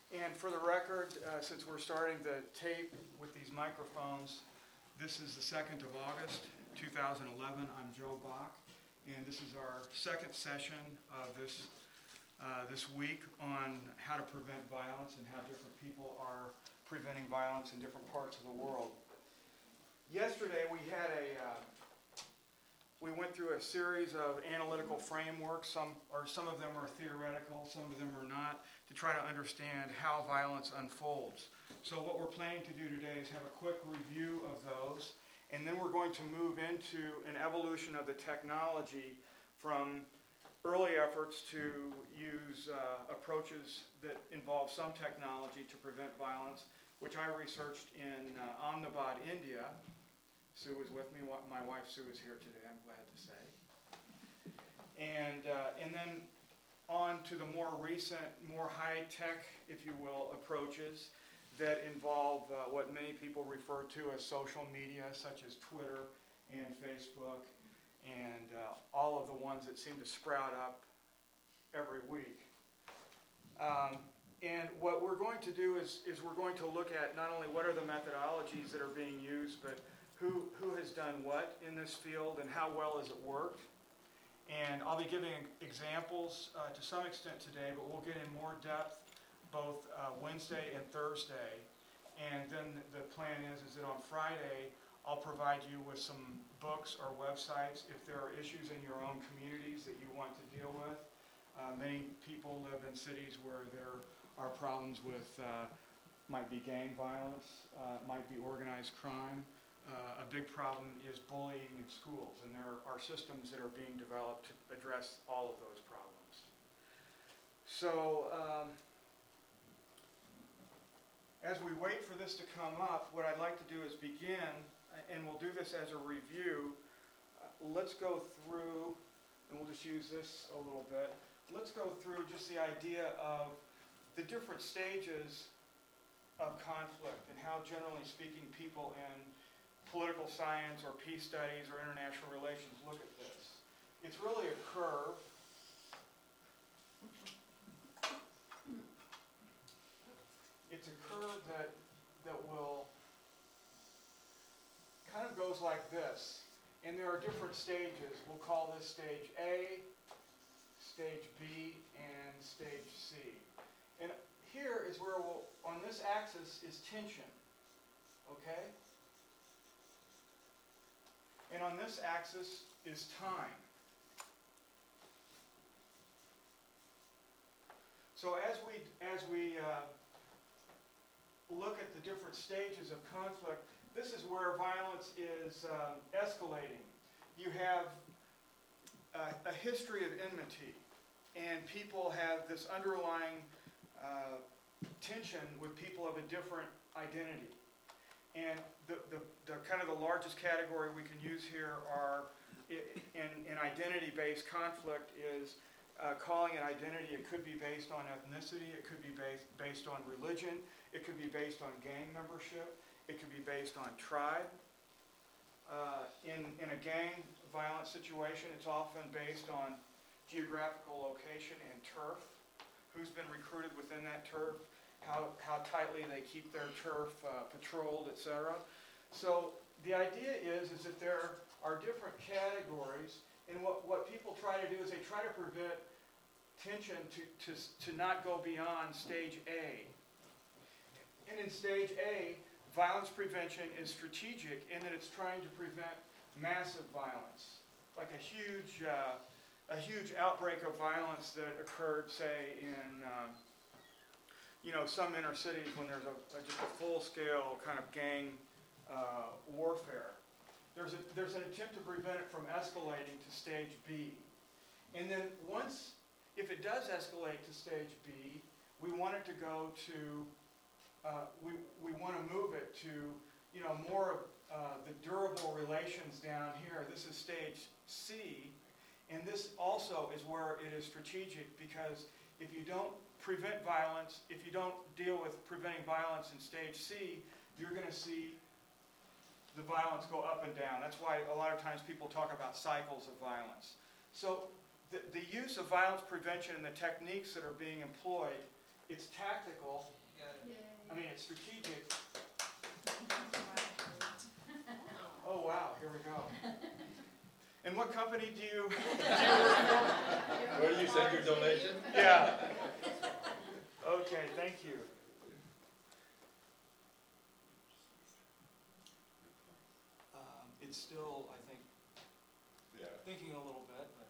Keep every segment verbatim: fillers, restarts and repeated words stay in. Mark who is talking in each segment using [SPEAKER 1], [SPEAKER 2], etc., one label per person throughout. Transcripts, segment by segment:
[SPEAKER 1] And for the record, uh, since we're starting the tape with these microphones, this is the second of August, two thousand eleven. I'm Joe Bach, and this is our second session of this uh, this week on how to prevent violence and how different people are preventing violence in different parts of the world. Yesterday we had a uh, we went through a series of analytical frameworks. Some or some of them are theoretical, some of them are not, to try to understand how violence unfolds. So what we're planning to do today is have a quick review of those, and then we're going to move into an evolution of the technology from early efforts to use uh, approaches that involve some technology to prevent violence, which I researched in uh, Ahmedabad, India. Sue is with me. My wife Sue is here today, I'm glad to say. And, uh, and then on to the more recent, more high-tech, if you will, approaches that involve uh, what many people refer to as social media, such as Twitter and Facebook, and uh, all of the ones that seem to sprout up every week. Um, and what we're going to do is, is we're going to look at not only what are the methodologies that are being used, but who, who has done what in this field and how well has it worked. And I'll be giving examples uh, to some extent today, but we'll get in more depth both uh, Wednesday and Thursday. And then the plan is, is that on Friday, I'll provide you with some books or websites if there are issues in your own communities that you want to deal with. Uh, many people live in cities where there are problems with, uh, might be gang violence, uh, might be organized crime. Uh, a big problem is bullying in schools, and there are systems that are being developed to address all of those problems. So, um, as we wait for this to come up, what I'd like to do is begin, and we'll do this as a review. Uh, let's go through, and we'll just use this a little bit. Let's go through just the idea of the different stages of conflict and how, generally speaking, people in political science or peace studies or international relations look at this. It's really a curve. It's a curve that, that will kind of goes like this. And there are different stages. We'll call this stage A, stage B, and stage C. And here is where we'll, on this axis is tension, okay? And on this axis is time. So as we, as we uh, look at the different stages of conflict, this is where violence is um, escalating. You have a, a history of enmity, and people have this underlying uh, tension with people of a different identity. And the, the, the kind of the largest category we can use here are in, in identity-based conflict is uh, calling it identity. It could be based on ethnicity. It could be based, based on religion. It could be based on gang membership. It could be based on tribe. Uh, in, in a gang violence situation, it's often based on geographical location and turf. Who's been recruited within that turf? How, how tightly they keep their turf uh, patrolled, et cetera. So the idea is, is that there are different categories, and what, what people try to do is they try to prevent tension to, to, to not go beyond stage A. And in stage A, violence prevention is strategic in that it's trying to prevent massive violence, like a huge, uh, a huge outbreak of violence that occurred, say, in um, you know, some inner cities when there's a, a just a full-scale kind of gang uh, warfare. There's, a, there's an attempt to prevent it from escalating to stage B. And then once, if it does escalate to stage B, we want it to go to, uh, we, we want to move it to, you know, more of uh, the durable relations down here. This is stage C. And this also is where it is strategic, because if you don't prevent violence, if you don't deal with preventing violence in stage C, you're going to see the violence go up and down. That's why a lot of times people talk about cycles of violence. So the, the use of violence prevention and the techniques that are being employed it's tactical. I mean, it's strategic. Oh, wow, here we go. And what company do you, do you work for?
[SPEAKER 2] Where do you send your donation?
[SPEAKER 1] Yeah. Okay, thank you. Um, it's still, I think,
[SPEAKER 2] Yeah.
[SPEAKER 1] thinking a little bit, but.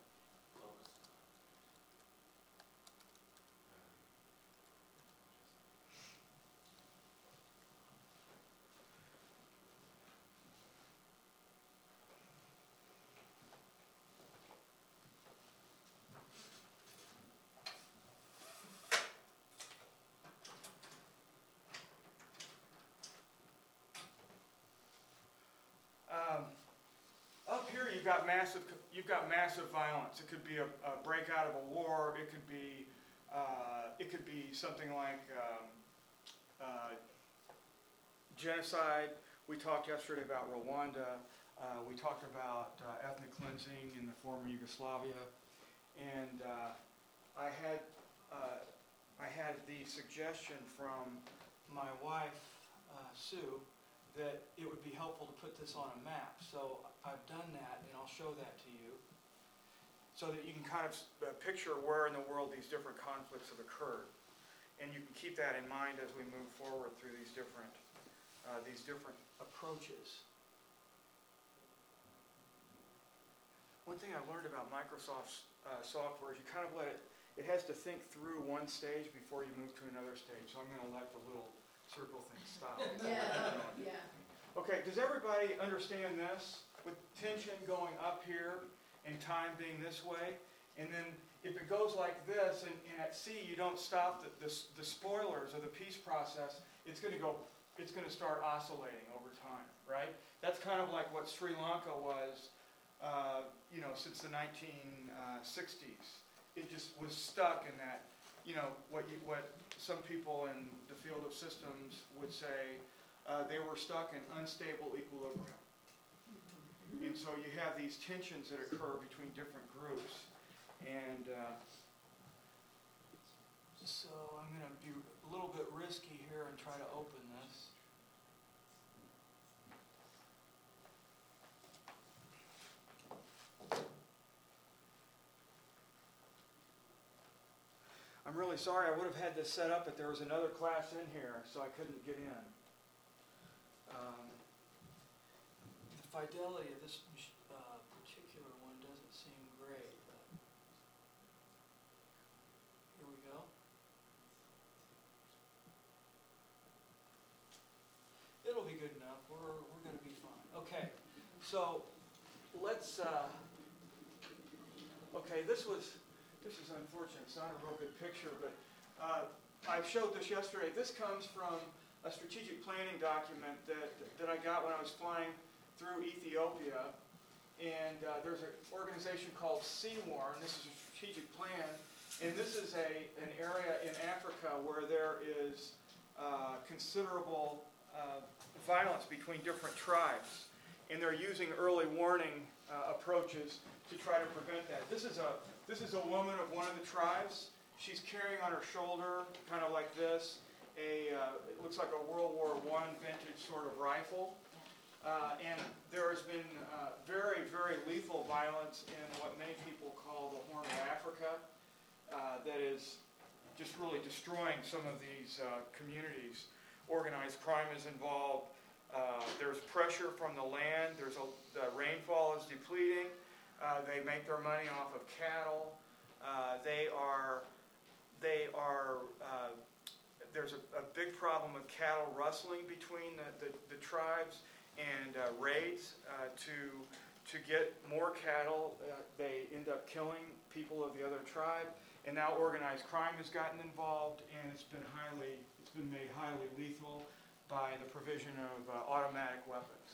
[SPEAKER 1] Um, up here, you've got massive, you've got massive violence. It could be a, a breakout of a war. It could be, uh, it could be something like um, uh, genocide. We talked yesterday about Rwanda. Uh, we talked about uh, ethnic cleansing in the former Yugoslavia, and uh, I had uh, I had the suggestion from my wife, uh, Sue, that it would be helpful to put this on a map. So I've done that, and I'll show that to you, so that you can kind of uh, picture where in the world these different conflicts have occurred, and you can keep that in mind as we move forward through these different uh, these different approaches. One thing I learned about Microsoft's uh, software is you kind of let it, it has to think through one stage before you move to another stage. So I'm going to let the little circle thing stop.
[SPEAKER 3] Yeah, yeah.
[SPEAKER 1] Okay, does everybody understand this? With tension going up here and time being this way, and then if it goes like this, and, and at sea you don't stop the, the, the spoilers of the peace process, it's going to go, it's going to start oscillating over time, right? That's kind of like what Sri Lanka was, uh, you know, since the nineteen sixties. It just was stuck in that, you know, what you, what some people in the field of systems would say, uh, they were stuck in unstable equilibrium. And so you have these tensions that occur between different groups. And uh, so I'm going to be a little bit risky here and try to open this. I'm really sorry, I would have had this set up, but there was another class in here, so I couldn't get in. Um, the fidelity of this uh, particular one doesn't seem great, but here we go. It'll be good enough. We're, we're going to be fine. Okay, so let's, uh, okay, this was, this is unfortunate. It's not a real good picture, but uh, I showed this yesterday. This comes from a strategic planning document that, that I got when I was flying through Ethiopia. And uh, there's an organization called C W A R, and this is a strategic plan. And this is a, an area in Africa where there is uh, considerable uh, violence between different tribes. And they're using early warning uh, approaches to try to prevent that. This is a This is a woman of one of the tribes. She's carrying on her shoulder, kind of like this, a uh, it looks like a World War One vintage sort of rifle. Uh, and there has been uh, very, very lethal violence in what many people call the Horn of Africa uh, that is just really destroying some of these uh, communities. Organized crime is involved. Uh, there's pressure from the land. There's a, the rainfall is depleting. Uh, they make their money off of cattle. Uh, they are, they are. Uh, there's a, a big problem with cattle rustling between the, the, the tribes and uh, raids uh, to to get more cattle. Uh, they end up killing people of the other tribe, and now organized crime has gotten involved, and it's been highly, it's been made highly lethal by the provision of uh, automatic weapons.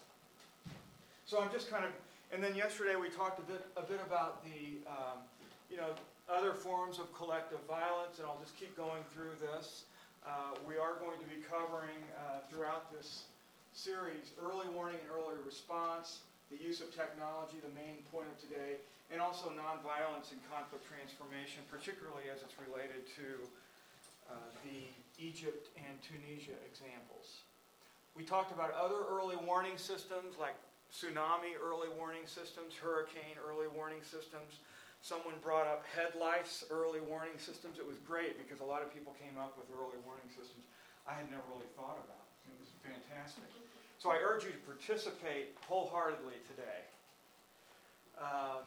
[SPEAKER 1] So I'm just kind of. And then yesterday we talked a bit, a bit about the, um, you know, other forms of collective violence, and I'll just keep going through this. Uh, we are going to be covering uh, throughout this series early warning and early response, the use of technology, the main point of today, and also nonviolence and conflict transformation, particularly as it's related to uh, Egypt, and Tunisia examples. We talked about other early warning systems like tsunami early warning systems, hurricane early warning systems. Someone brought up head lice early warning systems. It was great because a lot of people came up with early warning systems I had never really thought about. It was fantastic. So I urge you to participate wholeheartedly today. Uh,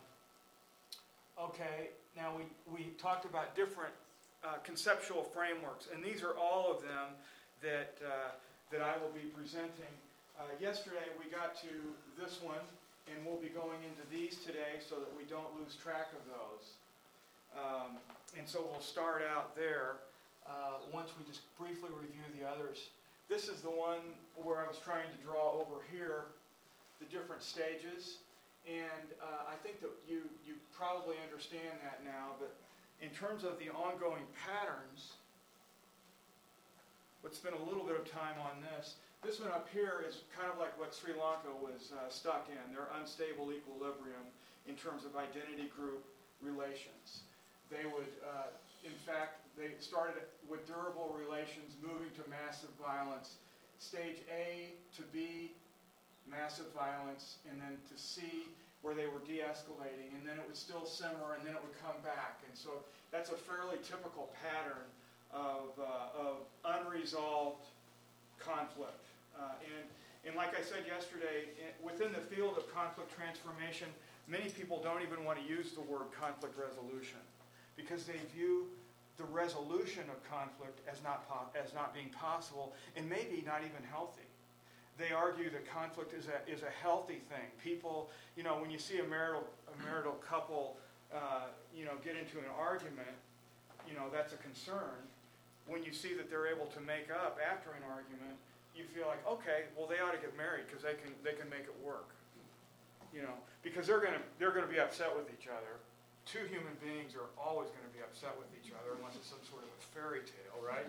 [SPEAKER 1] okay, now we, we talked about different uh, conceptual frameworks, and these are all of them that, uh, that I will be presenting. Uh, yesterday we got to this one, and we'll be going into these today so that we don't lose track of those. Um, and so we'll start out there uh, once we just briefly review the others. This is the one where I was trying to draw over here the different stages. And uh, I think that you, you probably understand that now, but in terms of the ongoing patterns, let's spend a little bit of time on this. This one up here is kind of like what Sri Lanka was uh, stuck in, their unstable equilibrium in terms of identity group relations. They would, uh, in fact, they started with durable relations, moving to massive violence. Stage A to B, massive violence, and then to C, where they were de-escalating, and then it would still simmer, and then it would come back. And so that's a fairly typical pattern of, uh, of unresolved conflict. Uh, and, and like I said yesterday, in, within the field of conflict transformation, many people don't even want to use the word conflict resolution because they view the resolution of conflict as not, po- as not being possible and maybe not even healthy. They argue that conflict is a, is a healthy thing. People, you know, when you see a marital, a marital couple, uh, you know, get into an argument, you know, that's a concern. When you see that they're able to make up after an argument, you feel like, okay, well, they ought to get married because they can they can make it work, you know, because they're gonna they're gonna be upset with each other. Two human beings are always going to be upset with each other unless it's some sort of a fairy tale, right?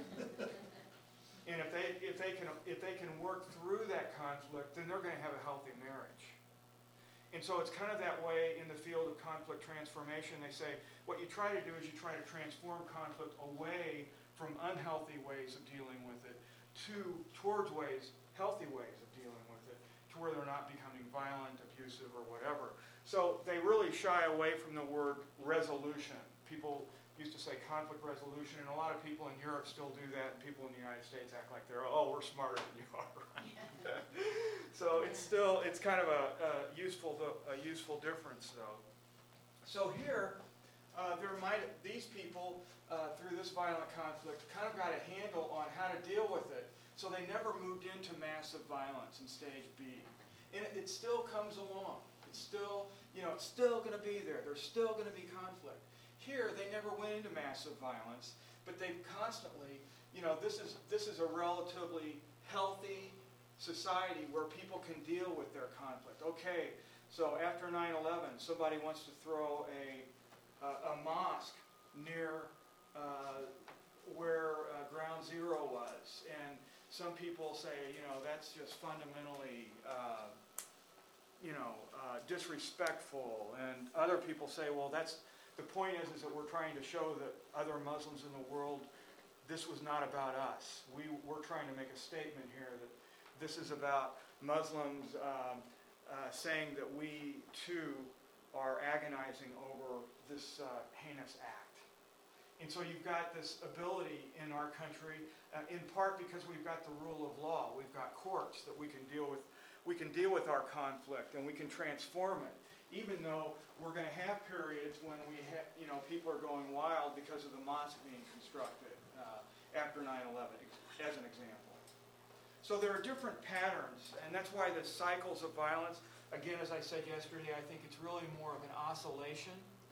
[SPEAKER 1] And if they if they can if they can work through that conflict, then they're going to have a healthy marriage. And so it's kind of that way in the field of conflict transformation. They say what you try to do is you try to transform conflict away from unhealthy ways of dealing with it to towards ways, healthy ways of dealing with it, to where they're not becoming violent, abusive, or whatever. So they really shy away from the word resolution. People used to say conflict resolution, and a lot of people in Europe still do that, and people in the United States act like they're, oh, we're smarter than you are. Right? So it's still, it's kind of a, a useful, a useful difference, though. So here, uh, there might these people uh, through this violent conflict kind of got a handle on how to deal with it. So they never moved into massive violence in stage B, and it, it still comes along. It's still, you know, it's still going to be there. There's still going to be conflict. Here, they never went into massive violence, but they've constantly, you know, this is this is a relatively healthy society where people can deal with their conflict. Okay, so after nine eleven, somebody wants to throw a a, a mosque near uh, where uh, Ground Zero was, and some people say, you know, that's just fundamentally, uh, you know, uh, disrespectful, and other people say, well, that's the point is, is that we're trying to show that other Muslims in the world, this was not about us. We, we're trying to make a statement here that this is about Muslims um, uh, saying that we, too, are agonizing over this uh, heinous act. And so you've got this ability in our country, uh, in part because we've got the rule of law. We've got courts that we can deal with. We can deal with our conflict, and we can transform it. Even though we're going to have periods when we have, you know, people are going wild because of the mosque being constructed uh, after nine eleven, as an example. So there are different patterns, and that's why the cycles of violence, again, as I said yesterday, I think it's really more of an oscillation.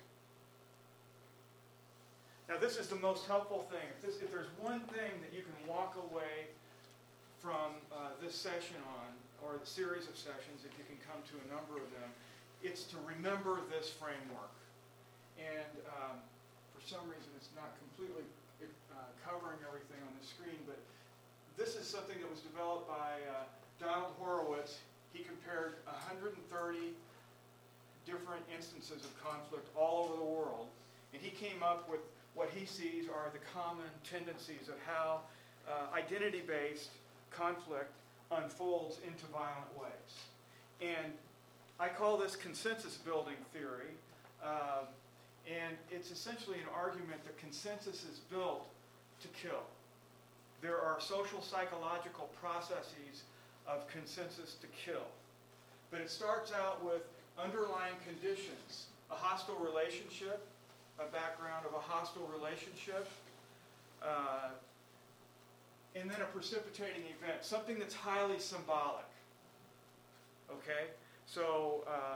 [SPEAKER 1] Now, this is the most helpful thing. If, this, if there's one thing that you can walk away from uh, this session on, or the series of sessions, if you can come to a number of them, it's to remember this framework. And um, for some reason, it's not completely uh, covering everything on the screen, but this is something that was developed by uh, Donald Horowitz. He compared one hundred thirty different instances of conflict all over the world, and he came up with what he sees are the common tendencies of how uh, identity-based conflict unfolds into violent ways. And I call this consensus building theory, um, and it's essentially an argument that consensus is built to kill. There are social psychological processes of consensus to kill. But it starts out with underlying conditions, a hostile relationship, a background of a hostile relationship, uh, and then a precipitating event, something that's highly symbolic. Okay? So, um,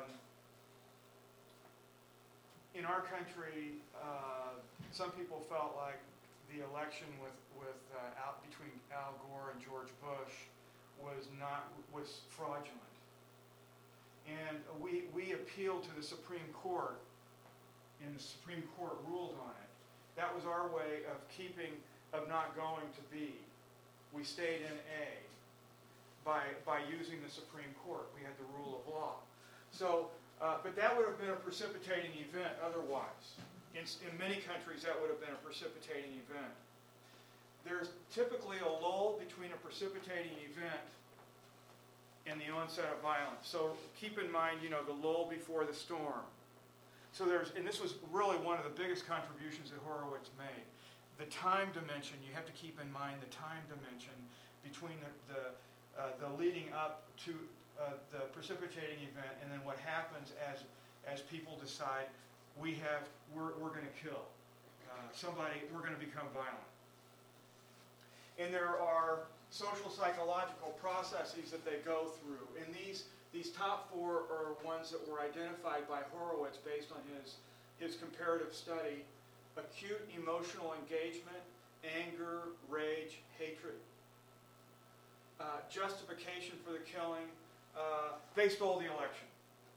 [SPEAKER 1] in our country, uh, some people felt like the election with, with uh, out between Al Gore and George Bush was not was fraudulent. And we, we appealed to the Supreme Court, and the Supreme Court ruled on it. That was our way of keeping, of not going to B. We stayed in A by, by using the Supreme Court. We had the rule of law. So, uh, but that would have been a precipitating event otherwise. In, in many countries, that would have been a precipitating event. There's typically a lull between a precipitating event and the onset of violence. So keep in mind, you know, the lull before the storm. So there's, and this was really one of the biggest contributions that Horowitz made. The time dimension, you have to keep in mind the time dimension between the, the, uh, the leading up to uh, the precipitating event and then what happens as, as people decide we have, we're, we're going to kill uh, somebody, we're going to become violent. And there are social psychological processes that they go through. And these, these top four are ones that were identified by Horowitz based on his, his comparative study: acute emotional engagement, anger, rage, hatred. Uh, justification for the killing, uh, they stole the election.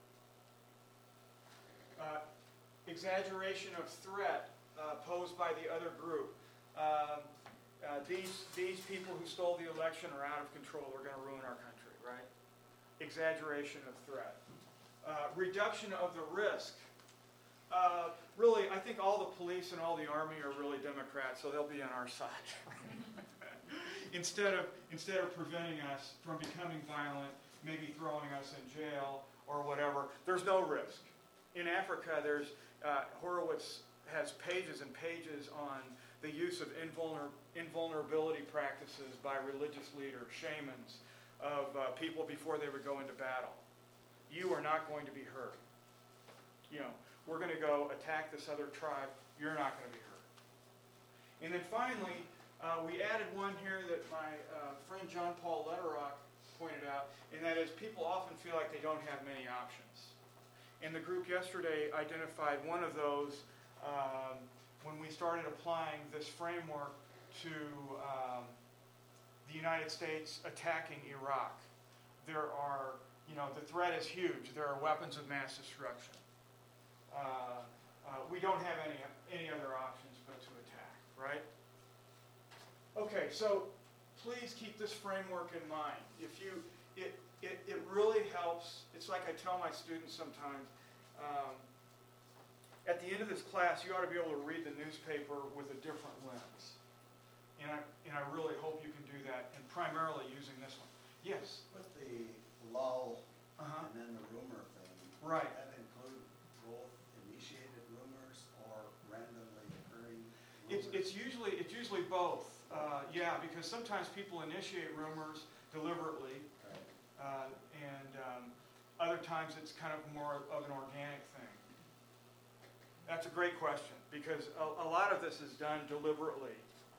[SPEAKER 1] Uh, exaggeration of threat uh, posed by the other group. Uh, Uh, these, these people who stole the election are out of control. They're going to ruin our country, right? Exaggeration of threat. Uh, reduction of the risk. Uh, really, I think all the police and all the army are really Democrats, so they'll be on our side. instead of, instead of preventing us from becoming violent, maybe throwing us in jail or whatever, there's no risk. In Africa, there's uh, Horowitz has pages and pages on the use of invulner, invulnerability practices by religious leaders, shamans, of uh, people before they would go into battle. You are not going to be hurt. You know, we're going to go attack this other tribe. You're not going to be hurt. And then finally, uh, we added one here that my uh, friend John Paul Letterock pointed out, and that is people often feel like they don't have many options. And the group yesterday identified one of those um, when we started applying this framework to um, the United States attacking Iraq. There are, you know, the threat is huge. There are weapons of mass destruction. Uh, uh, we don't have any, any other options but to attack, right? Okay, so please keep this framework in mind. If you, it, it, it really helps. It's like I tell my students sometimes, um, at the end of this class, you ought to be able to read the newspaper with a different lens. And I, and I really hope you can do that, and primarily using this one. Yes?
[SPEAKER 3] With the lull
[SPEAKER 1] Uh-huh.
[SPEAKER 3] and then the rumor thing,
[SPEAKER 1] Right.
[SPEAKER 3] does that include both initiated rumors or randomly occurring rumors?
[SPEAKER 1] It's, it's usually it's usually both. Uh, yeah, because sometimes people initiate rumors deliberately,
[SPEAKER 3] Right.
[SPEAKER 1] uh, and um, other times it's kind of more of an organic thing. That's a great question, because a, a lot of this is done deliberately.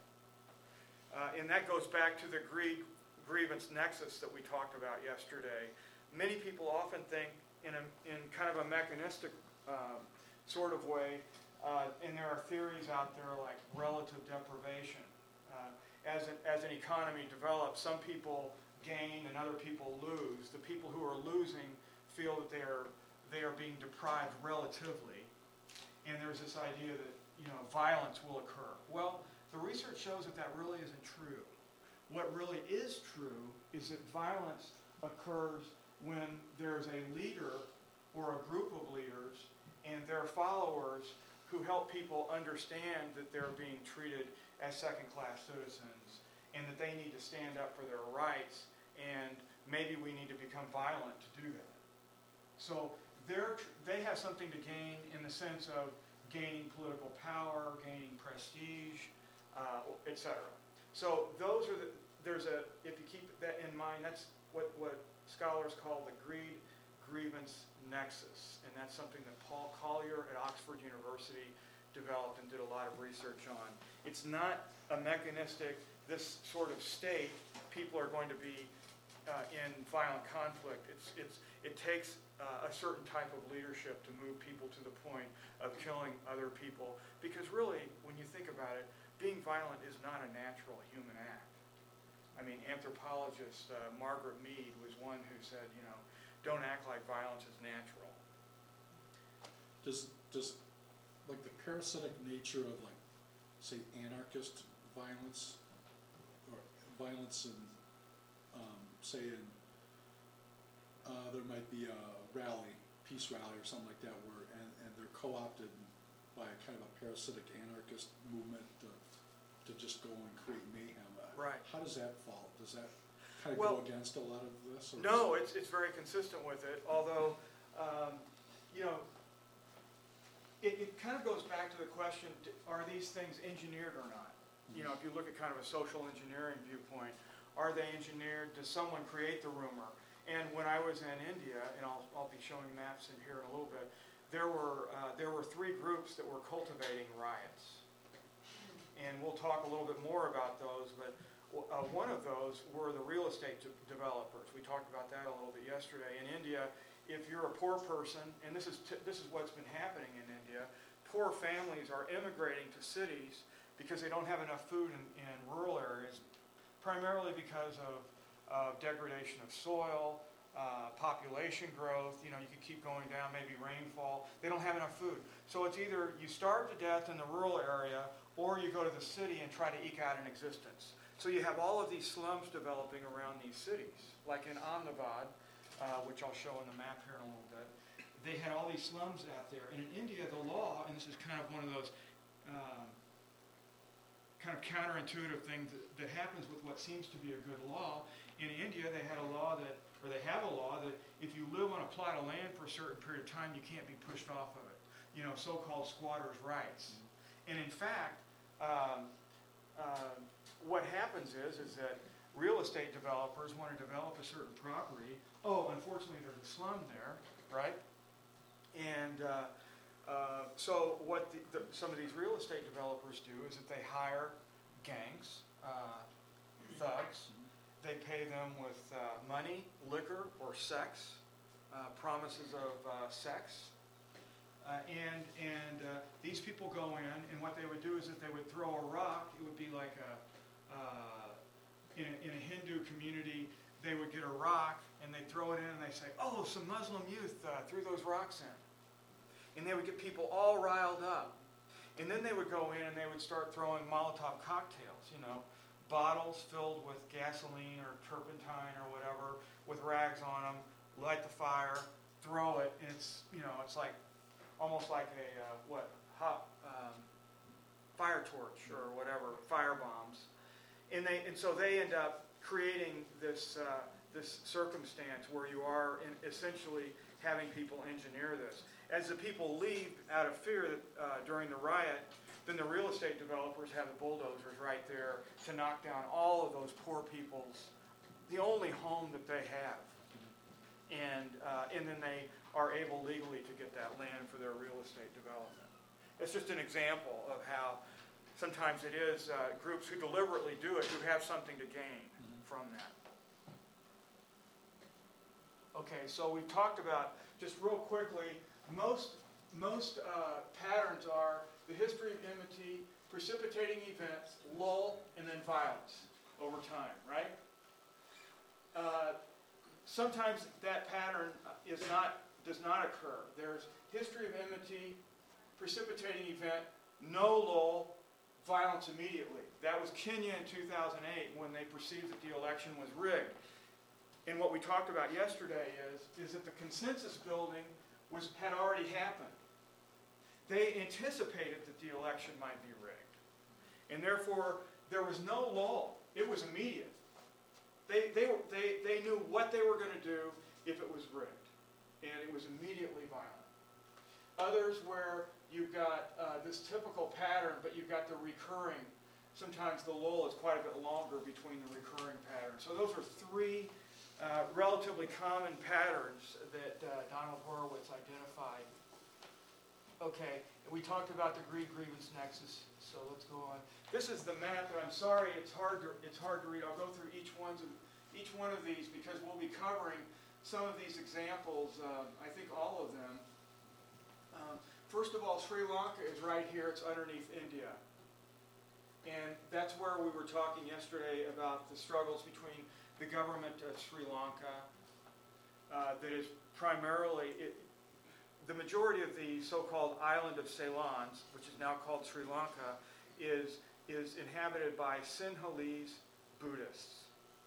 [SPEAKER 1] Uh, and that goes back to the grie- grievance nexus that we talked about yesterday. Many people often think in, a, in kind of a mechanistic um, sort of way, uh, and there are theories out there like relative deprivation. Uh, as, an, as an economy develops, some people gain and other people lose. The people who are losing feel that they are, they are being deprived relatively. And there's this idea that, you know, violence will occur. Well, the research shows that that really isn't true. What really is true is that violence occurs when there's a leader or a group of leaders and their followers who help people understand that they're being treated as second-class citizens and that they need to stand up for their rights, and maybe we need to become violent to do that. So they're, they have something to gain in the sense of gaining political power, gaining prestige, uh, et cetera. So those are the, there's a, if you keep that in mind, that's what, what scholars call the greed grievance nexus, and that's something that Paul Collier at Oxford University developed and did a lot of research on. It's not a mechanistic, this sort of state, people are going to be uh, in violent conflict. It's, it's, it takes uh, a certain type of leadership to move people to the point of killing other people, because really, when you think about it, being violent is not a natural human act. I mean, anthropologist uh, Margaret Mead was one who said, you know, don't act like violence is natural.
[SPEAKER 4] Does, does, like the parasitic nature of like, say, anarchist violence, or violence in, um, say in, uh, there might be a rally, peace rally or something like that, where, and, and they're co-opted by a kind of a parasitic anarchist movement to, to just go and create mayhem.
[SPEAKER 1] Right.
[SPEAKER 4] How does that fall? Does that kind of
[SPEAKER 1] Well,
[SPEAKER 4] go against a lot of this? Or
[SPEAKER 1] no, it's, it's very consistent with it, although, um, you know, it, it kind of goes back to the question, d- are these things engineered or not? You know, if you look at kind of a social engineering viewpoint, are they engineered? Does someone create the rumor? And when I was in India, and I'll, I'll be showing maps in here in a little bit, there were, uh, there were three groups that were cultivating riots. And we'll talk a little bit more about those, but uh, one of those were the real estate de- developers. We talked about that a little bit yesterday. In India, if you're a poor person, and this is, t- this is what's been happening in India, poor families are immigrating to cities because they don't have enough food in, in rural areas, primarily because of uh, degradation of soil, uh, population growth. You know, you could keep going down, maybe rainfall. They don't have enough food. So it's either you starve to death in the rural area, or you go to the city and try to eke out an existence. So you have all of these slums developing around these cities, like in Ahmedabad, uh, which I'll show on the map here in a little bit. They had all these slums out there. And in India, the law, and this is kind of one of those um, kind of counterintuitive things that, that happens with what seems to be a good law. In India, they had a law that, or they have a law that if you live on a plot of land for a certain period of time, you can't be pushed off of it. You know, so-called squatters' rights. And in fact, um, uh, what happens is, is that real estate developers want to develop a certain property. Oh, unfortunately, there's a slum there, right? And uh, uh, so what the, the, some of these real estate developers do is that they hire gangs, uh, thugs. They pay them with uh, money, liquor, or sex, uh, promises of uh, sex. Uh, and and uh, these people go in, and what they would do is that they would throw a rock. It would be like a, uh, in a, in a Hindu community, they would get a rock, and they throw it in, and they say, oh, some Muslim youth uh, threw those rocks in. And they would get people all riled up. And then they would go in, and they would start throwing Molotov cocktails, you know, bottles filled with gasoline or turpentine or whatever, with rags on them, light the fire, throw it, and it's, you know, it's like, almost like a, uh, what, hot um, fire torch or whatever, fire bombs. And they, and so they end up creating this, uh, this circumstance where you are in essentially having people engineer this. As the people leave out of fear uh, during the riot, then the real estate developers have the bulldozers right there to knock down all of those poor people's, the only home that they have. And, uh, and then they are able legally to get that land for their real estate development. It's just an example of how sometimes it is uh, groups who deliberately do it who have something to gain from that. Okay, so we've talked about, just real quickly, most, most uh, patterns are the history of enmity, precipitating events, lull, and then violence over time, right? Uh, sometimes that pattern is not does not occur. There's history of enmity, precipitating event, no lull, violence immediately. That was Kenya in two thousand eight when they perceived that the election was rigged. And what we talked about yesterday is, is that the consensus building was, had already happened. They anticipated that the election might be rigged. And therefore, there was no lull. It was immediate. They, they, were- they, they knew what they were going to do if it was rigged, and it was immediately violent. Others where you've got uh, this typical pattern, but you've got the recurring. Sometimes the lull is quite a bit longer between the recurring patterns. So those are three uh, relatively common patterns that uh, Donald Horowitz identified. Okay, we talked about the greed grievance nexus, so let's go on. This is the map, and I'm sorry it's hard to, it's hard to read. I'll go through each, ones of, each one of these because we'll be covering some of these examples, um, I think all of them. Um, first of all, Sri Lanka is right here. It's underneath India. And that's where we were talking yesterday about the struggles between the government of Sri Lanka uh, that is primarily, it, the majority of the so-called island of Ceylon, which is now called Sri Lanka, is, is inhabited by Sinhalese Buddhists.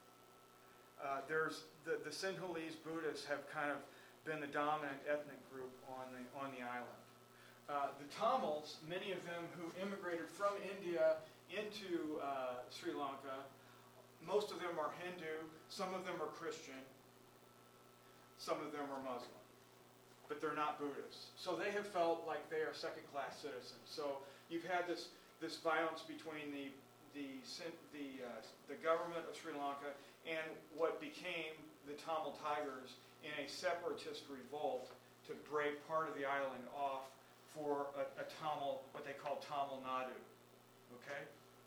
[SPEAKER 1] Uh, there's, the, the Sinhalese Buddhists have kind of been the dominant ethnic group on the, on the island. Uh, the Tamils, many of them who immigrated from India into uh, Sri Lanka, most of them are Hindu, some of them are Christian, some of them are Muslim, but they're not Buddhists. So they have felt like they are second-class citizens. So you've had this, this violence between the, the, the, uh, the government of Sri Lanka and what became the Tamil Tigers in a separatist revolt to break part of the island off for a, a Tamil, what they call Tamil Nadu. Okay?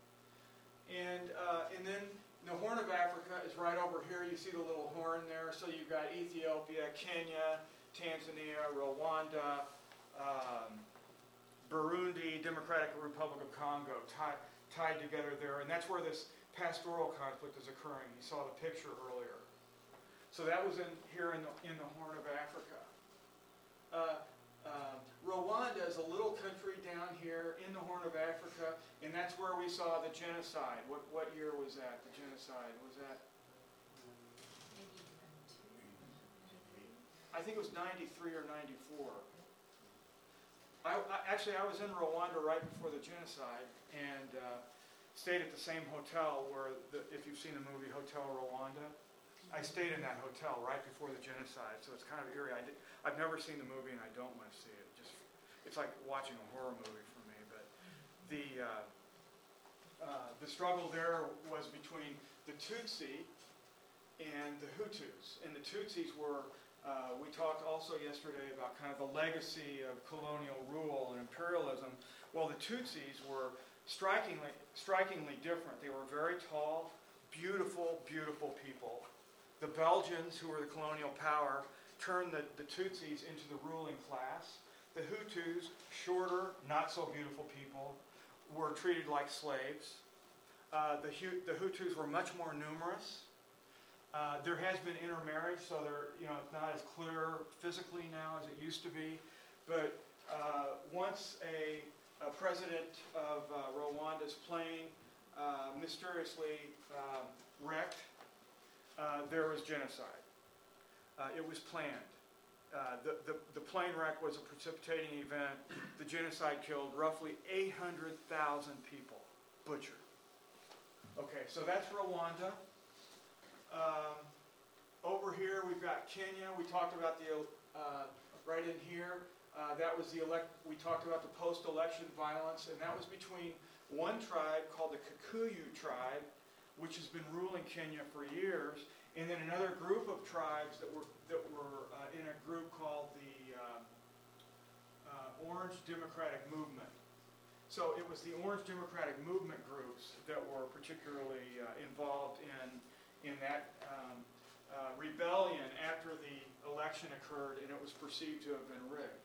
[SPEAKER 1] And, uh, and then the Horn of Africa is right over here. You see the little horn there. So you've got Ethiopia, Kenya, Tanzania, Rwanda, um, Burundi, Democratic Republic of Congo tied, tied together there. And that's where this pastoral conflict is occurring. You saw the picture earlier. So that was in here in the, in the Horn of Africa. Uh, uh, Rwanda is a little country down here in the Horn of Africa, and that's where we saw the genocide. What, what year was that, the genocide? Was that? I think it was ninety-three or ninety-four. I, I, actually, I was in Rwanda right before the genocide, and uh, stayed at the same hotel where, the, if you've seen the movie Hotel Rwanda, I stayed in that hotel right before the genocide, so it's kind of eerie. I did, I've never seen the movie, and I don't want to see it. Just, it's like watching a horror movie for me. But the uh, uh, the struggle there was between the Tutsi and the Hutus, and the Tutsis were. Uh, we talked also yesterday about kind of the legacy of colonial rule and imperialism. Well, the Tutsis were strikingly strikingly different. They were very tall, beautiful, beautiful people. The Belgians, who were the colonial power, turned the, the Tutsis into the ruling class. The Hutus, shorter, not so beautiful people, were treated like slaves. Uh, the, the Hutus were much more numerous. Uh, there has been intermarriage, so they're, you know, it's not as clear physically now as it used to be. But uh, once a, a president of uh, Rwanda's plane uh, mysteriously uh, wrecked, Uh, there was genocide. Uh, it was planned. Uh, the, the, the plane wreck was a precipitating event. The genocide killed roughly eight hundred thousand people, butchered. Okay, so that's Rwanda. Um, over here we've got Kenya. We talked about the, uh, right in here, uh, that was the elect, we talked about the post-election violence, and that was between one tribe called the Kikuyu tribe, which has been ruling Kenya for years, and then another group of tribes that were that were uh, in a group called the uh, uh, Orange Democratic Movement. So it was the Orange Democratic Movement groups that were particularly uh, involved in in that um, uh, rebellion after the election occurred, and it was perceived to have been rigged.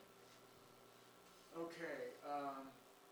[SPEAKER 1] Okay. Um,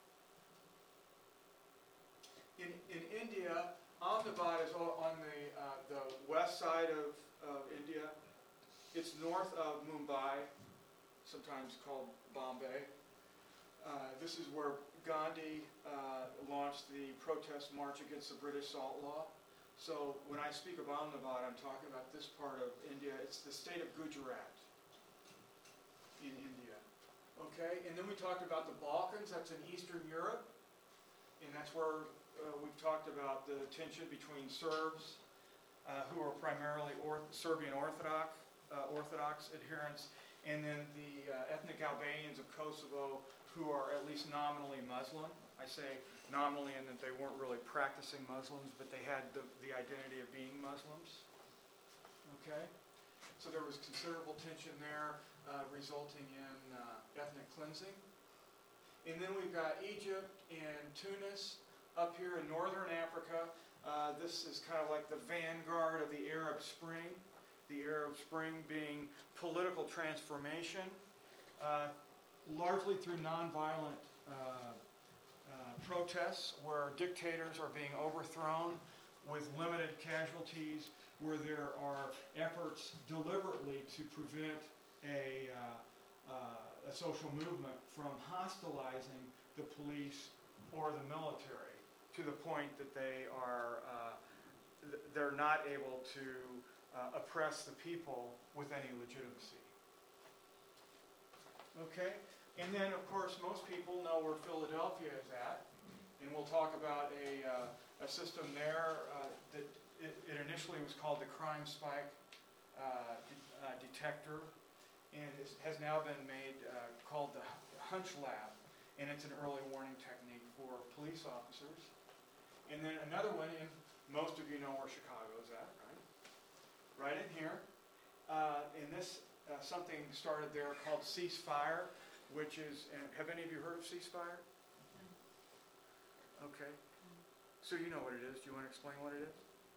[SPEAKER 1] in in India. Ahmedabad is on the, uh, the west side of, of India. It's north of Mumbai, sometimes called Bombay. Uh, this is where Gandhi uh, launched the protest march against the British salt law. So when I speak of Ahmedabad, I'm talking about this part of India. It's the state of Gujarat in India. Okay, and then we talked about the Balkans. That's in Eastern Europe, and that's where uh, we've talked about the tension between Serbs, uh, who are primarily Orth- Serbian Orthodox, uh, Orthodox adherents, and then the uh, ethnic Albanians of Kosovo, who are at least nominally Muslim. I say nominally in that they weren't really practicing Muslims, but they had the, the identity of being Muslims. Okay? So there was considerable tension there, uh, resulting in uh, ethnic cleansing. And then we've got Egypt and Tunis up here in northern Africa. Uh, this is kind of like the vanguard of the Arab Spring. The Arab Spring being political transformation, uh, largely through nonviolent uh, uh, protests where dictators are being overthrown with limited casualties, where there are efforts deliberately to prevent a, uh, uh, a social movement from hostilizing the police or the military to the point that they are uh, th- they're not able to uh, oppress the people with any legitimacy. Okay, and then of course most people know where Philadelphia is at, and we'll talk about a, uh, a system there uh, that it, it initially was called the Crime Spike uh, de- uh, detector, and it has now been made uh, called the Hunch Lab, and it's an early warning technique for police officers. And then another one, and most of you know where Chicago is at, right? Right in here. Uh, and this, uh, something started there called Ceasefire, which is, and have any of you heard of Ceasefire? Okay. So you know what it is. Do you want to explain what it is?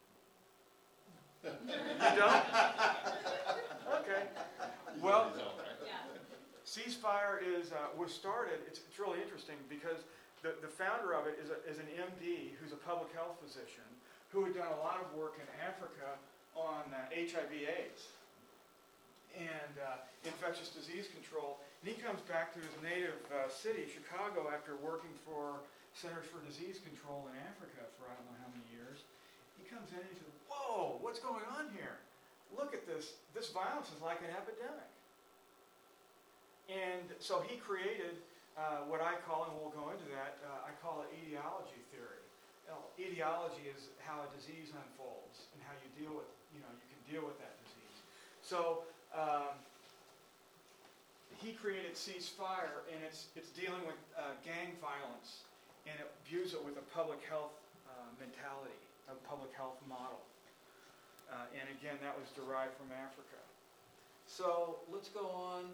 [SPEAKER 1] You don't? Okay. Well, Ceasefire is, uh, was started, it's, it's really interesting because the, the founder of it is, a, is an M D who's a public health physician who had done a lot of work in Africa on uh, H I V AIDS and uh, infectious disease control. And he comes back to his native uh, city, Chicago, after working for Centers for Disease Control in Africa for I don't know how many years. He comes in and he says, whoa, what's going on here? Look at this. This violence is like an epidemic. And so he created uh, what I call, and we'll go into that, uh, I call it etiology theory. You know, etiology is how a disease unfolds and how you deal with, you know, you can deal with that disease. So um, he created Ceasefire, and it's it's dealing with uh, gang violence, and it views it with a public health uh, mentality, a public health model. Uh, and again, that was derived from Africa. So let's go on.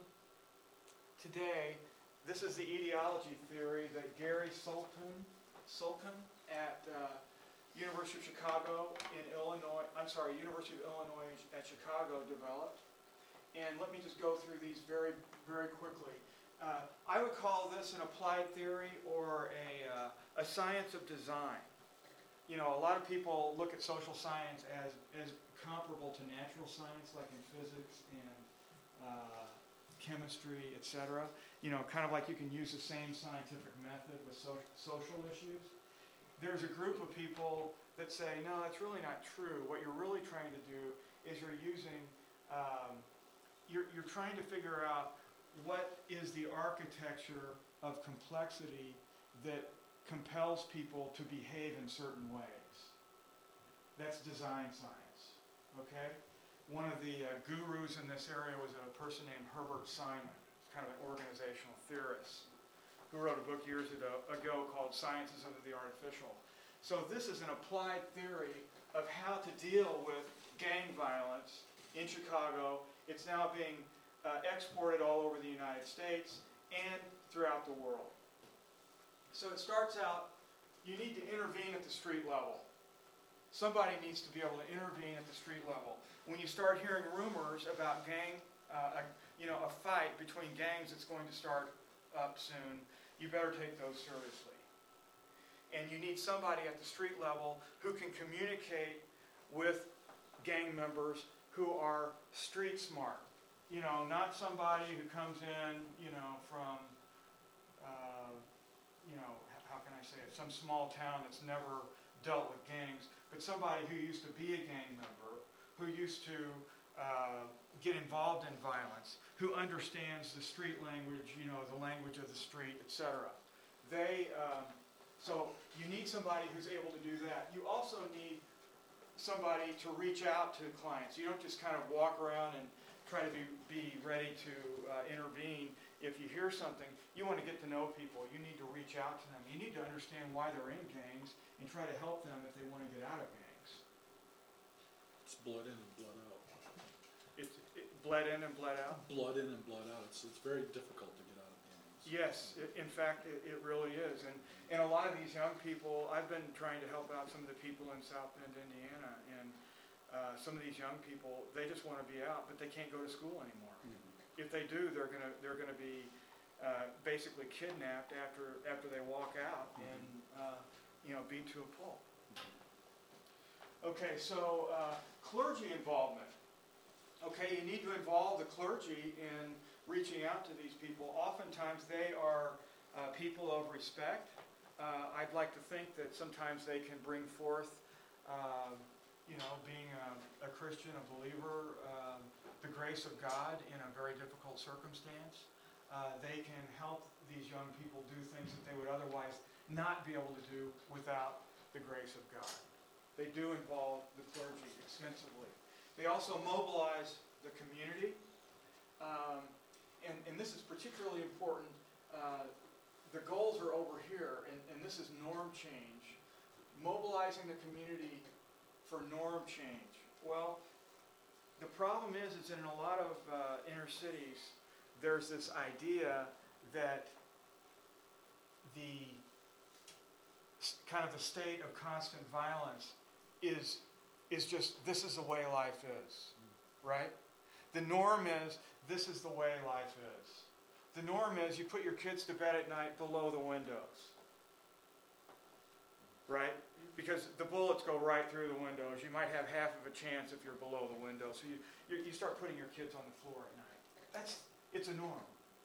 [SPEAKER 1] Today, this is the etiology theory that Gary Sulkin, Sulkin at uh, University of Chicago in Illinois, I'm sorry, University of Illinois at Chicago developed. And let me just go through these very, very quickly. Uh, I would call this an applied theory or a, uh, a science of design. You know, a lot of people look at social science as, as comparable to natural science, like in physics and uh, chemistry, et cetera. You know, kind of like you can use the same scientific method with so social issues. There's a group of people that say, no, that's really not true. What you're really trying to do is you're using, um, you're, you're trying to figure out what is the architecture of complexity that compels people to behave in certain ways. That's design science, okay? One of the uh, gurus in this area was a person named Herbert Simon. He's kind of an organizational theorist who wrote a book years ago, ago called Sciences of the Artificial. So this is an applied theory of how to deal with gang violence in Chicago. It's now being uh, exported all over the United States and throughout the world. So it starts out, you need to intervene at the street level. Somebody needs to be able to intervene at the street level. When you start hearing rumors about gang, uh, a, you know, a fight between gangs that's going to start up soon, you better take those seriously. And you need somebody at the street level who can communicate with gang members who are street smart. You know, not somebody who comes in, you know, from, uh, you know, how can I say it, some small town that's never dealt with gangs, but somebody who used to be a gang member, who used to uh, get involved in violence, who understands the street language, you know, the language of the street, et cetera. They, um, So you need somebody who's able to do that. You also need somebody to reach out to clients. You don't just kind of walk around and try to be, be ready to uh, intervene. If you hear something, you want to get to know people. You need to reach out to them. You need to understand why they're in gangs and try to help them if they want to get out of gangs.
[SPEAKER 4] It's blood in and blood out.
[SPEAKER 1] It's it, bled in and bled out.
[SPEAKER 4] Blood in and blood out. It's, it's very difficult to get out of gangs.
[SPEAKER 1] Yes, it, in fact, it, it really is. And, and a lot of these young people, I've been trying to help out some of the people in South Bend, Indiana, and uh, some of these young people, they just want to be out, but they can't go to school anymore.
[SPEAKER 4] Mhm.
[SPEAKER 1] If they do, they're gonna they're gonna be uh, basically kidnapped after after they walk out and uh, you know beat to a pulp. Okay, so uh, clergy involvement. Okay, you need to involve the clergy in reaching out to these people. Oftentimes they are uh, people of respect. Uh, I'd like to think that sometimes they can bring forth, uh, you know, being a, a Christian, a believer, uh, the grace of God in a very difficult circumstance. Uh, they can help these young people do things that they would otherwise not be able to do without the grace of God. They do involve the clergy extensively. They also mobilize the community. Um, and, and this is particularly important. Uh, the goals are over here, and, and this is norm change. Mobilizing the community for norm change. Well, the problem is, is in a lot of uh, inner cities, there's this idea that the kind of the state of constant violence is is just, this is the way life is, right? The norm is, this is the way life is. The norm is you put your kids to bed at night below the windows, right? Because the bullets go right through the windows. You might have half of a chance if you're below the window. So you, you, you start putting your kids on the floor at night. That's, it's a norm.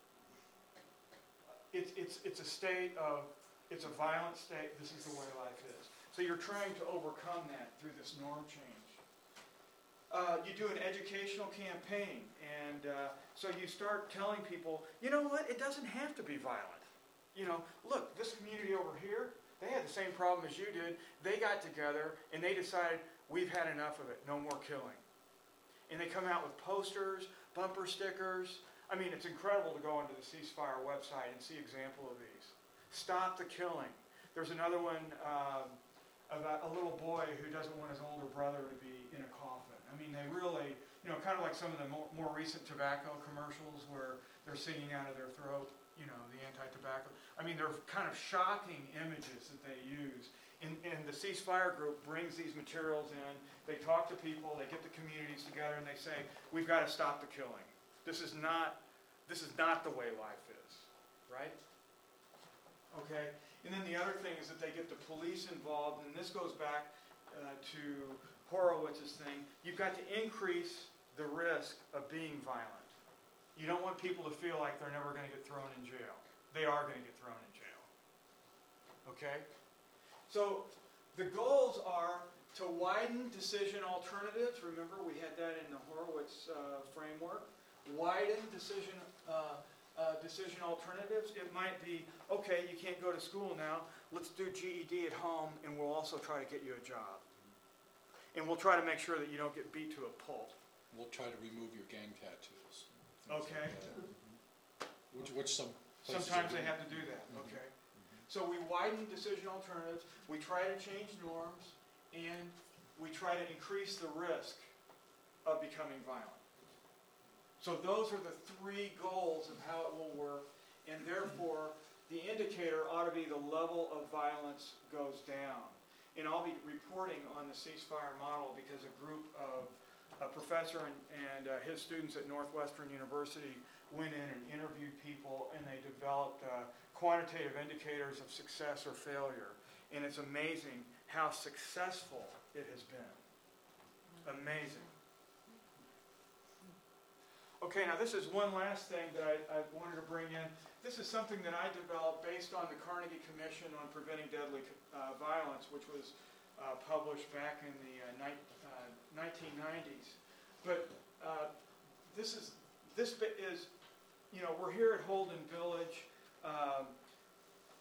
[SPEAKER 1] It's, it's, it's a state of, it's a violent state. This is the way life is. So you're trying to overcome that through this norm change. Uh, you do an educational campaign, and uh, so you start telling people, you know what, it doesn't have to be violent. You know, look, this community over here, they had the same problem as you did. They got together, and they decided, we've had enough of it, no more killing. And they come out with posters, bumper stickers. I mean, it's incredible to go onto the Ceasefire website and see an example of these. Stop the killing. There's another one um, about a little boy who doesn't want his older brother to be in a coffin. I mean, they really, you know, kind of like some of the more, more recent tobacco commercials where they're singing out of their throat, you know, the anti-tobacco. I mean, they're kind of shocking images that they use. And, and the Ceasefire group brings these materials in. They talk to people. They get the communities together, and they say, we've got to stop the killing. This is not, this is not the way life is, right? Okay? And then the other thing is that they get the police involved, and this goes back uh, to Horowitz's thing. You've got to increase the risk of being violent. You don't want people to feel like they're never going to get thrown in jail. They are going to get thrown in jail. Okay? So the goals are to widen decision alternatives. Remember, we had that in the Horowitz uh, framework. Widen decision uh, Uh, decision alternatives. It might be, okay, you can't go to school now, let's do G E D at home, and we'll also try to get you a job. And we'll try to make sure that you don't get beat to a pulp.
[SPEAKER 4] We'll try to remove your gang tattoos.
[SPEAKER 1] Okay.
[SPEAKER 4] Like that. Which, which some places
[SPEAKER 1] Sometimes
[SPEAKER 4] are
[SPEAKER 1] they
[SPEAKER 4] doing.
[SPEAKER 1] have to do that,
[SPEAKER 4] Mhm.
[SPEAKER 1] okay. So we widen decision alternatives, we try to change norms, and we try to increase the risk of becoming violent. So those are the three goals of how it will work, and therefore the indicator ought to be the level of violence goes down. And I'll be reporting on the ceasefire model because a group of a professor and, and uh, his students at Northwestern University went in and interviewed people, and they developed uh, quantitative indicators of success or failure. And it's amazing how successful it has been. Amazing. Okay, now this is one last thing that I, I wanted to bring in. This is something that I developed based on the Carnegie Commission on Preventing Deadly uh, Violence, which was uh, published back in the uh, ni uh, nineteen nineties. But uh, this is, this is, you know, we're here at Holden Village. Um,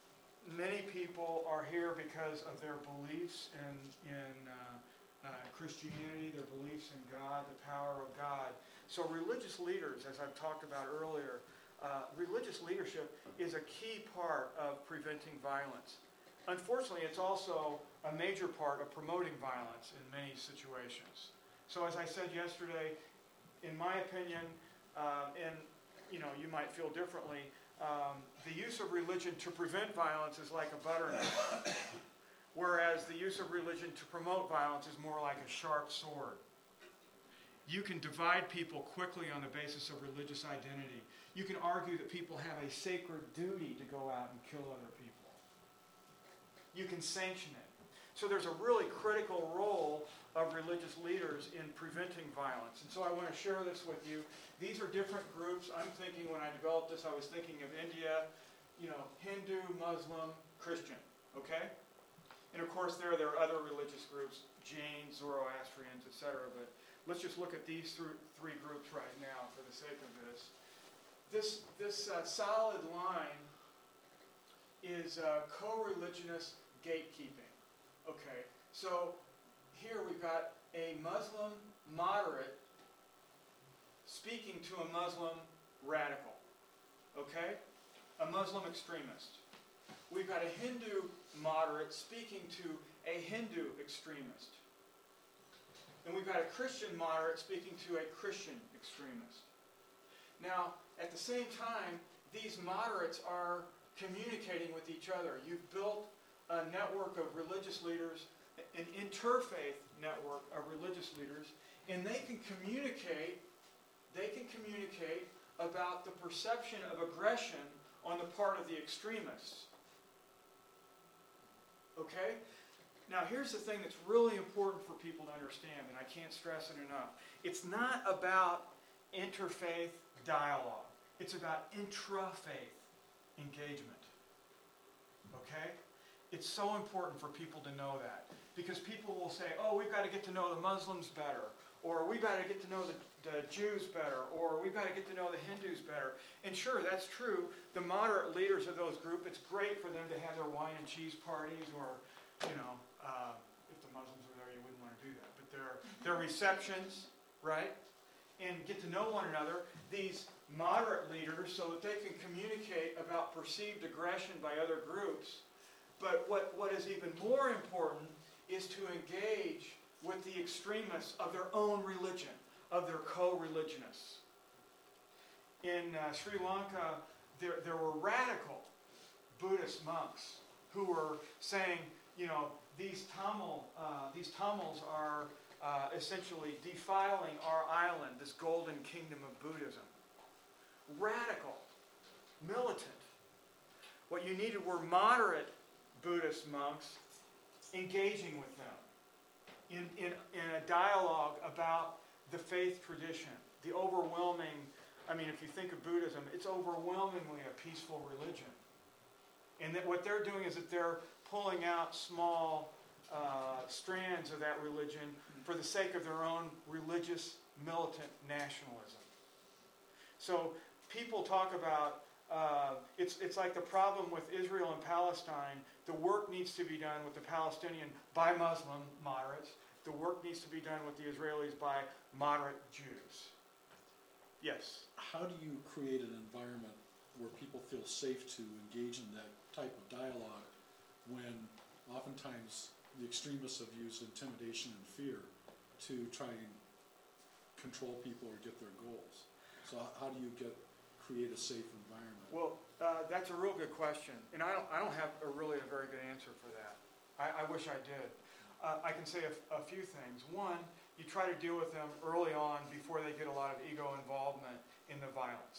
[SPEAKER 1] many people are here because of their beliefs in, in uh, uh, Christianity, their beliefs in God, the power of God. So religious leaders, as I've talked about earlier, uh, religious leadership is a key part of preventing violence. Unfortunately, it's also a major part of promoting violence in many situations. So as I said yesterday, in my opinion, um, and you know, you might feel differently, um, the use of religion to prevent violence is like a butter knife, whereas the use of religion to promote violence is more like a sharp sword. You can divide people quickly on the basis of religious identity. You can argue that people have a sacred duty to go out and kill other people. You can sanction it. So there's a really critical role of religious leaders in preventing violence. And so I want to share this with you. These are different groups. I'm thinking, when I developed this, I was thinking of India, you know, Hindu, Muslim, Christian, okay? And of course there, there are other religious groups, Jains, Zoroastrians, et cetera. But let's just look at these th- three groups right now for the sake of this. This, this uh, solid line is uh, co-religionist gatekeeping. Okay, so here we've got a Muslim moderate speaking to a Muslim radical. Okay, a Muslim extremist. We've got a Hindu moderate speaking to a Hindu extremist. And we've got a Christian moderate speaking to a Christian extremist. Now, at the same time, these moderates are communicating with each other. You've built a network of religious leaders, an interfaith network of religious leaders, and they can communicate, they can communicate about the perception of aggression on the part of the extremists. Okay? Now here's the thing that's really important for people to understand, and I can't stress it enough. It's not about interfaith dialogue. It's about intrafaith engagement. Okay? It's so important for people to know that. Because people will say, oh, we've got to get to know the Muslims better, or we've got to get to know the, the Jews better, or we've got to get to know the Hindus better. And sure, that's true. The moderate leaders of those groups, it's great for them to have their wine and cheese parties, or, you know, uh, if the Muslims are there, you wouldn't want to do that. But their, their receptions, right? And get to know one another. These moderate leaders, so that they can communicate about perceived aggression by other groups. But what, what is even more important is to engage with the extremists of their own religion, of their co-religionists. In uh, Sri Lanka, there, there were radical Buddhist monks who were saying, you know, these Tamil, uh, these Tamils are uh, essentially defiling our island, this golden kingdom of Buddhism. Radical, militant. What you needed were moderate Buddhist monks engaging with them in, in, in a dialogue about the faith tradition, the overwhelming, I mean, if you think of Buddhism, it's overwhelmingly a peaceful religion. And that what they're doing is that they're pulling out small uh, strands of that religion for the sake of their own religious militant nationalism. So people talk about Uh, it's, it's like the problem with Israel and Palestine. The work needs to be done with the Palestinian by Muslim moderates. The work needs to be done with the Israelis by moderate Jews. Yes?
[SPEAKER 4] How do you create an environment where people feel safe to engage in that type of dialogue when oftentimes the extremists have used intimidation and fear to try and control people or get their goals? So how do you get create a safe environment?
[SPEAKER 1] Well, uh, that's a real good question, and I don't, I don't have a really a very good answer for that. I, I wish I did. Uh, I can say a, a few things. One, you try to deal with them early on before they get a lot of ego involvement in the violence,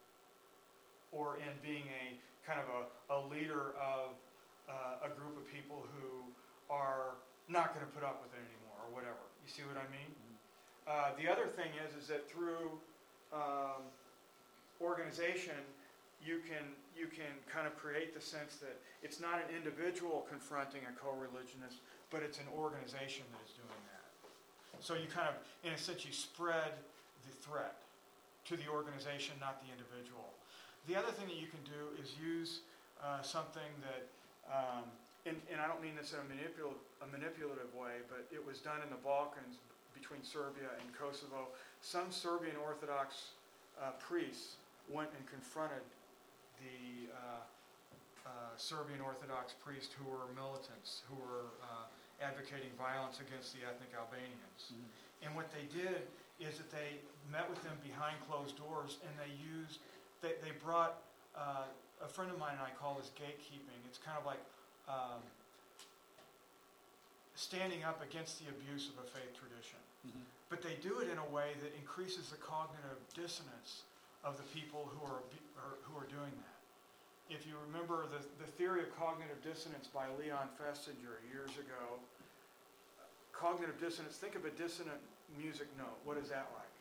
[SPEAKER 1] or in being a kind of a, a leader of uh, a group of people who are not going to put up with it anymore, or whatever. You see what I mean?
[SPEAKER 4] Mhm.
[SPEAKER 1] Uh, the other thing is, is that through um, organization, you can you can kind of create the sense that it's not an individual confronting a co-religionist, but it's an organization that is doing that. So you kind of, in a sense, you spread the threat to the organization, not the individual. The other thing that you can do is use uh, something that Um, and, and I don't mean this in a manipul- a manipulative way, but it was done in the Balkans between Serbia and Kosovo. Some Serbian Orthodox uh, priests went and confronted the uh, uh, Serbian Orthodox priests who were militants, who were uh, advocating violence against the ethnic Albanians.
[SPEAKER 4] Mhm.
[SPEAKER 1] And what they did is that they met with them behind closed doors, and they used, they, they brought, uh, a friend of mine and I call this gatekeeping. It's kind of like um, standing up against the abuse of a faith tradition.
[SPEAKER 4] Mhm.
[SPEAKER 1] But they do it in a way that increases the cognitive dissonance of the people who are, are who are doing that. If you remember the, the theory of cognitive dissonance by Leon Festinger years ago, cognitive dissonance, think of a dissonant music note. What is that like?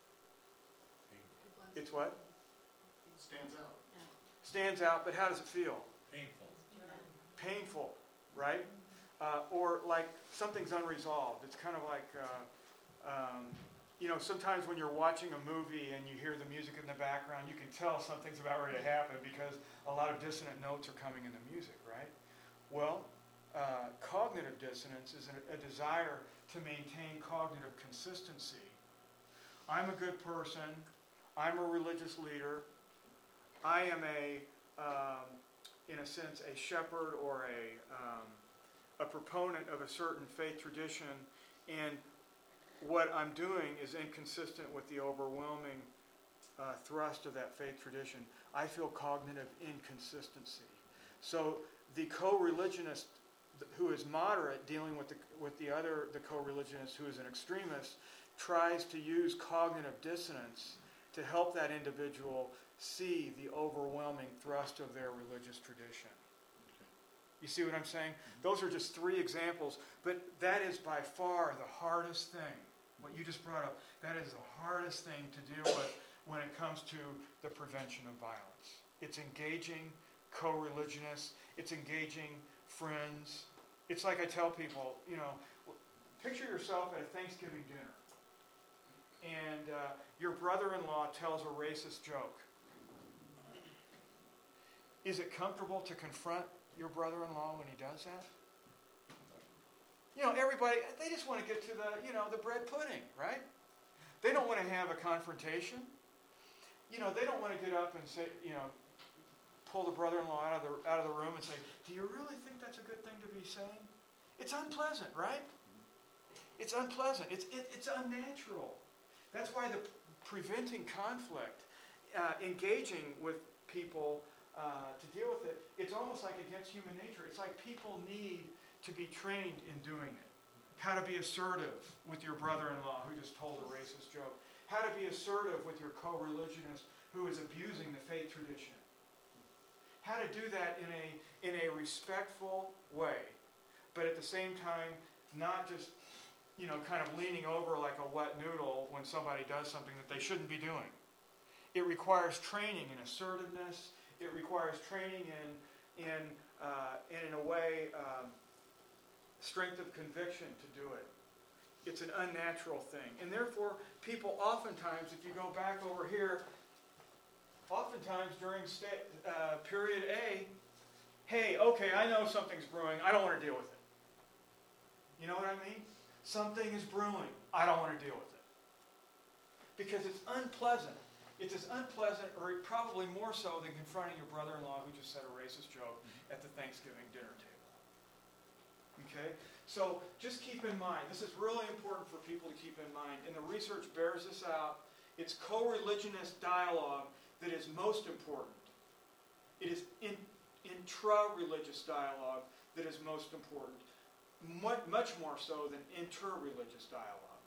[SPEAKER 1] It's what?
[SPEAKER 3] Stands out.
[SPEAKER 1] Stands out, but how does it feel?
[SPEAKER 2] Painful.
[SPEAKER 1] Painful, right? Uh, or like something's unresolved. It's kind of like, uh, um, you know, sometimes when you're watching a movie and you hear the music in the background, you can tell something's about ready to happen because a lot of dissonant notes are coming in the music, right? Well, uh, cognitive dissonance is a, a desire to maintain cognitive consistency. I'm a good person. I'm a religious leader. I am a, um, in a sense, a shepherd or a, um, a proponent of a certain faith tradition, and what I'm doing is inconsistent with the overwhelming uh, thrust of that faith tradition. I feel cognitive inconsistency. So the co-religionist who is moderate, dealing with the, with the other, the co-religionist who is an extremist, tries to use cognitive dissonance to help that individual see the overwhelming thrust of their religious tradition. You see what I'm saying? Those are just three examples, but that is by far the hardest thing. What you just brought up, that is the hardest thing to deal with when it comes to the prevention of violence. It's engaging co-religionists, it's engaging friends. It's like I tell people, you know, picture yourself at a Thanksgiving dinner, and uh, your brother-in-law tells a racist joke. Is it comfortable to confront your brother-in-law when he does that? You know, everybody, they just want to get to the, you know, the bread pudding, right? They don't want to have a confrontation. You know, they don't want to get up and say, you know, pull the brother-in-law out of the out of the room and say, do you really think that's a good thing to be saying? It's unpleasant, right? It's unpleasant. It's it, it's unnatural. That's why the preventing conflict, uh, engaging with people uh, to deal with it, it's almost like against human nature. It's like people need to be trained in doing it. How to be assertive with your brother-in-law who just told a racist joke. How to be assertive with your co-religionist who is abusing the faith tradition. How to do that in a in a respectful way, but at the same time, not just, you know, kind of leaning over like a wet noodle when somebody does something that they shouldn't be doing. It requires training in assertiveness. It requires training in in uh, and in a way um, strength of conviction to do it. It's an unnatural thing, and therefore, people oftentimes, if you go back over here. Oftentimes during sta- uh, period A, hey, okay, I know something's brewing. I don't want to deal with it. You know what I mean? Something is brewing. I don't want to deal with it. Because it's unpleasant. It's as unpleasant, or probably more so, than confronting your brother-in-law who just said a racist joke at the Thanksgiving dinner table. Okay? So just keep in mind, this is really important for people to keep in mind, and the research bears this out. It's co-religionist dialogue that is most important. It is in, intra-religious dialogue that is most important, much, much more so than inter-religious dialogue.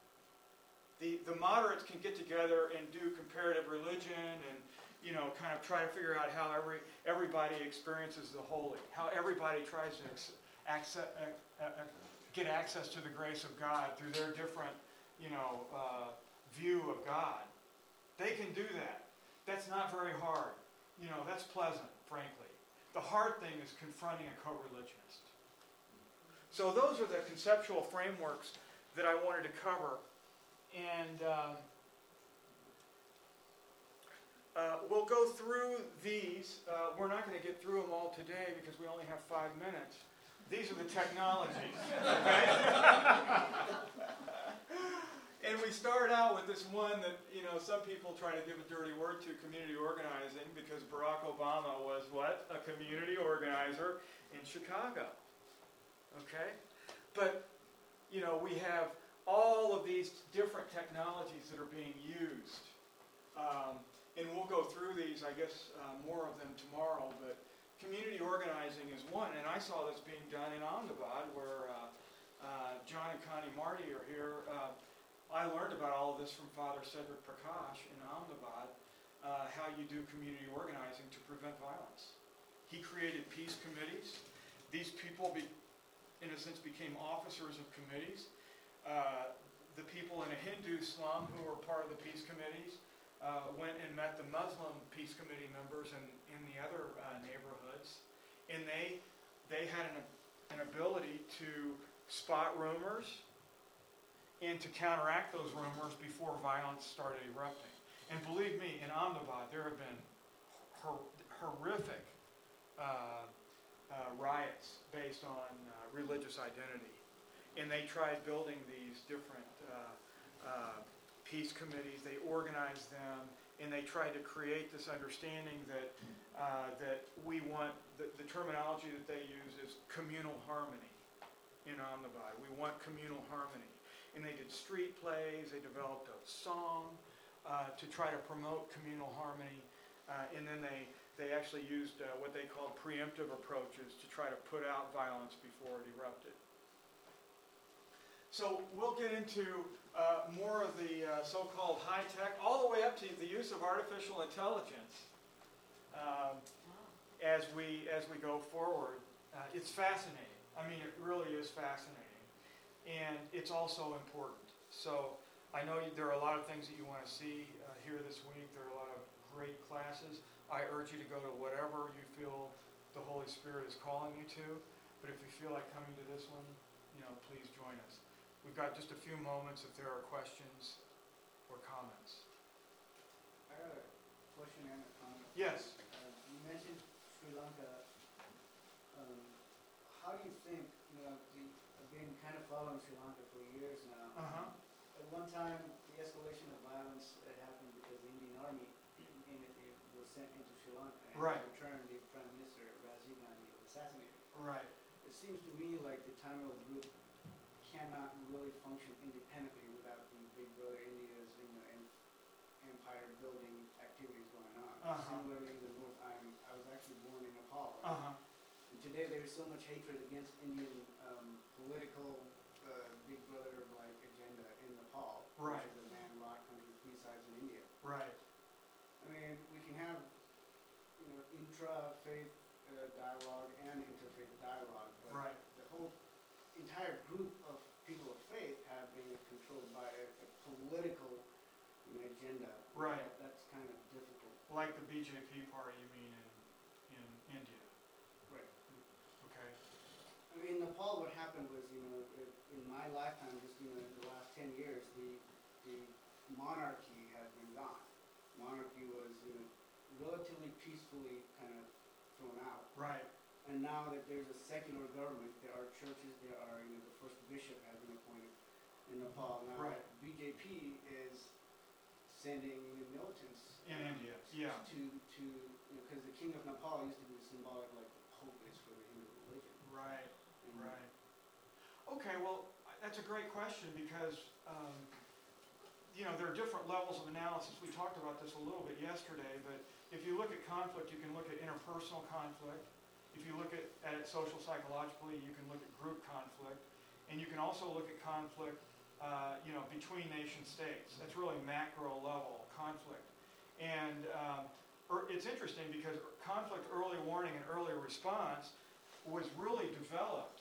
[SPEAKER 1] The, the moderates can get together and do comparative religion and, you know, kind of try to figure out how every everybody experiences the holy, how everybody tries to ex, access, uh, uh, get access to the grace of God through their different, you know, uh, view of God. They can do that. That's not very hard. You know, that's pleasant, frankly. The hard thing is confronting a co-religionist. So those are the conceptual frameworks that I wanted to cover. And um, uh, we'll go through these. Uh, we're not going to get through them all today because we only have five minutes. These are the technologies, okay? And we start out with this one that, you know, some people try to give a dirty word to, community organizing, because Barack Obama was what? A community organizer in Chicago, okay? But, you know, we have all of these different technologies that are being used. Um, and we'll go through these, I guess, uh, more of them tomorrow, but community organizing is one, and I saw this being done in Ahmedabad, where uh, uh, John and Connie Marty are here. Uh, I learned about all of this from Father Cedric Prakash in Ahmedabad, uh, how you do community organizing to prevent violence. He created peace committees. These people, be, in a sense, became officers of committees. Uh, the people in a Hindu slum who were part of the peace committees uh, went and met the Muslim peace committee members in, in the other uh, neighborhoods, and they they had an, an ability to spot rumors and to counteract those rumors before violence started erupting. And believe me, in Ahmedabad there have been hor horrific uh, uh, riots based on uh, religious identity. And they tried building these different uh, uh, peace committees. They organized them, and they tried to create this understanding that uh, that we want, the, the terminology that they use is communal harmony in Ahmedabad. We want communal harmony. And they did street plays, they developed a song uh, to try to promote communal harmony, uh, and then they, they actually used uh, what they called preemptive approaches to try to put out violence before it erupted. So we'll get into uh, more of the uh, so-called high-tech, all the way up to the use of artificial intelligence um, as we as we go forward. Uh, it's fascinating. I mean, it really is fascinating, and it's also important. So I know you, there are a lot of things that you want to see uh, here this week. There are a lot of great classes. I urge you to go to whatever you feel the Holy Spirit is calling you to. But if you feel like coming to this one, you know, please join us. We've got just a few moments if there are questions or comments.
[SPEAKER 5] I got a question and a comment.
[SPEAKER 1] Yes.
[SPEAKER 5] Uh, you mentioned Sri Lanka. Um, how do you think, you know, the, I've been kind of following Sri Lanka for years now.
[SPEAKER 1] Uh-huh.
[SPEAKER 5] At one time, the escalation of violence had happened because the Indian army in it, it was sent into Sri Lanka. And
[SPEAKER 1] Right.
[SPEAKER 5] in return, the Prime Minister, Rajiv Gandhi, was assassinated.
[SPEAKER 1] Right.
[SPEAKER 5] It seems to me like the Tamil group cannot really function independently without the Big Brother India's, you know, em- empire building activities going on.
[SPEAKER 1] Uh-huh.
[SPEAKER 5] Similarly, in the north, I'm, I was actually born in Nepal.
[SPEAKER 1] Uh-huh.
[SPEAKER 5] And today there is so much hatred against Indian um, political uh, Big Brother-like agenda in Nepal,
[SPEAKER 1] Right.
[SPEAKER 5] which is a landlocked country three sides in India.
[SPEAKER 1] Right.
[SPEAKER 5] I mean, we can have, you know, intra-faith uh, dialogue and interfaith dialogue, but
[SPEAKER 1] Right.
[SPEAKER 5] the whole entire group of people of faith have been controlled by a, a political, you know, agenda.
[SPEAKER 1] Right.
[SPEAKER 5] That, that's kind of difficult.
[SPEAKER 1] Like the B J P party, you mean, in, in India?
[SPEAKER 5] Right.
[SPEAKER 1] Okay.
[SPEAKER 5] I mean, in Nepal, what happened was, you know, i- in my lifetime, just, you know, in the last ten years, the, the monarchy has been gone. Monarchy was, you know, relatively peacefully kind of thrown out.
[SPEAKER 1] Right.
[SPEAKER 5] And now that there's a secular government, there are churches, there are, you know, the first bishop has been appointed in Nepal. Now,
[SPEAKER 1] Right.
[SPEAKER 5] B J P is sending the militants
[SPEAKER 1] In
[SPEAKER 5] um,
[SPEAKER 1] India, yeah.
[SPEAKER 5] to, to, you know, because the king of Nepal used to be symbolic like the Pope is for the Hindu religion.
[SPEAKER 1] Right.
[SPEAKER 5] And
[SPEAKER 1] Right. Okay, well, that's a great question because, um, you know, there are different levels of analysis. We talked about this a little bit yesterday, but if you look at conflict, you can look at interpersonal conflict. If you look at, at it social psychologically, you can look at group conflict. And you can also look at conflict, uh, you know, between nation states. That's really macro level conflict. And um, er, it's interesting because conflict early warning and early response was really developed